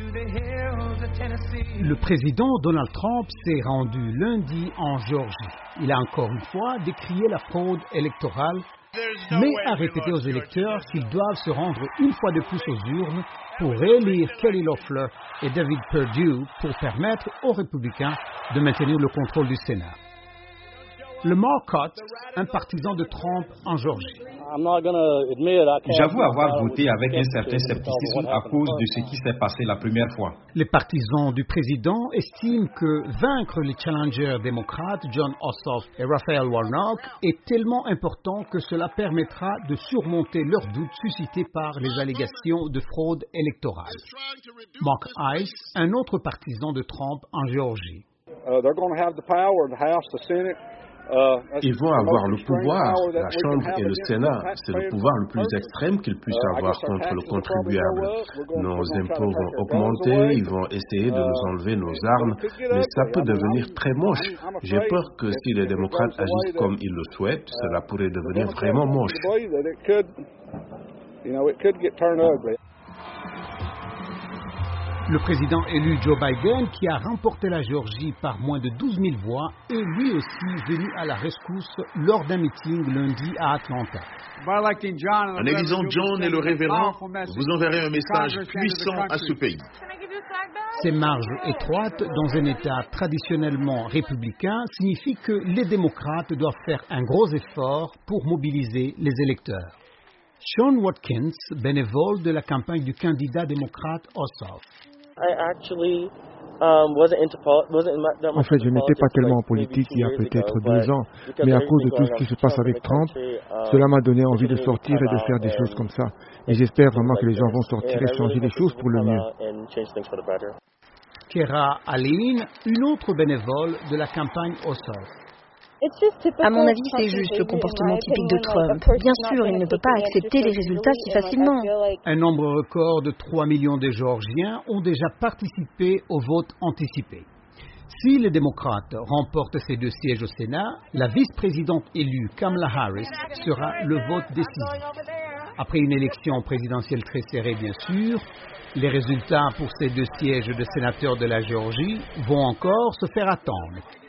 Le président Donald Trump s'est rendu lundi en Géorgie. Il a encore une fois décrié la fraude électorale, mais a répété aux électeurs qu'ils doivent se rendre une fois de plus aux urnes pour réélire Kelly Loeffler et David Perdue pour permettre aux républicains de maintenir le contrôle du Sénat. Le Marcotte, un partisan de Trump en Géorgie. J'avoue avoir voté avec un certain scepticisme à cause de ce qui s'est passé la première fois. Les partisans du président estiment que vaincre les challengers démocrates Jon Ossoff et Raphael Warnock est tellement important que cela permettra de surmonter leurs doutes suscités par les allégations de fraude électorale. Mark Ice, un autre partisan de Trump en Géorgie. Ils vont avoir le pouvoir, la Chambre et le Sénat. C'est le pouvoir le plus extrême qu'ils puissent avoir contre le contribuable. Nos impôts vont augmenter, ils vont essayer de nous enlever nos armes, mais ça peut devenir très moche. J'ai peur que si les démocrates agissent comme ils le souhaitent, cela pourrait devenir vraiment moche. Le président élu Joe Biden, qui a remporté la Géorgie par moins de 12 000 voix, est lui aussi venu à la rescousse lors d'un meeting lundi à Atlanta. En élisant John et le révérend, vous enverrez un message puissant à ce pays. Ces marges étroites dans un État traditionnellement républicain signifient que les démocrates doivent faire un gros effort pour mobiliser les électeurs. Sean Watkins, bénévole de la campagne du candidat démocrate Ossoff. En fait, je n'étais pas tellement en politique il y a peut-être 2 ans, mais à cause de tout ce qui se passe avec Trump, cela m'a donné envie de sortir et de faire des choses comme ça. Et j'espère vraiment que les gens vont sortir et changer les choses pour le mieux. Kera Aline, une autre bénévole de la campagne Ossoff. À mon avis, c'est juste le comportement typique de Trump. Bien sûr, il ne peut pas accepter les résultats si facilement. Un nombre record de 3 millions de Géorgiens ont déjà participé au vote anticipé. Si les démocrates remportent ces 2 sièges au Sénat, la vice-présidente élue Kamala Harris sera le vote décisif. Après une élection présidentielle très serrée, bien sûr, les résultats pour ces 2 sièges de sénateurs de la Géorgie vont encore se faire attendre.